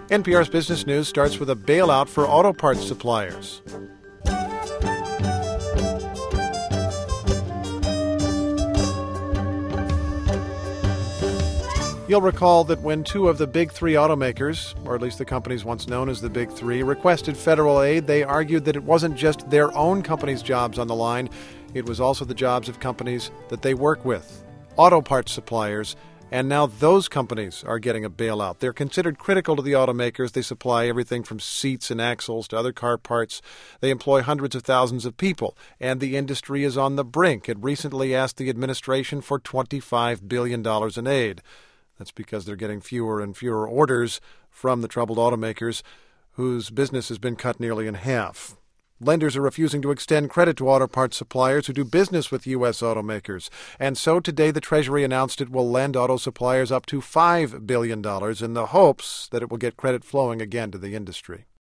NPR's Business News starts with a bailout for auto parts suppliers. You'll recall that when two of the big three automakers, or at least the companies once known as the Big Three, requested federal aid, they argued that it wasn't just their own company's jobs on the line, it was also the jobs of companies that they work with, auto parts suppliers, and now those companies are getting a bailout. They're considered critical to the automakers. They supply everything from seats and axles to other car parts. They employ hundreds of thousands of people, and the industry is on the brink. It recently asked the administration for $25 billion in aid. That's because they're getting fewer and fewer orders from the troubled automakers whose business has been cut nearly in half. Lenders are refusing to extend credit to auto parts suppliers who do business with U.S. automakers. And so today the Treasury announced it will lend auto suppliers up to $5 billion in the hopes that it will get credit flowing again to the industry.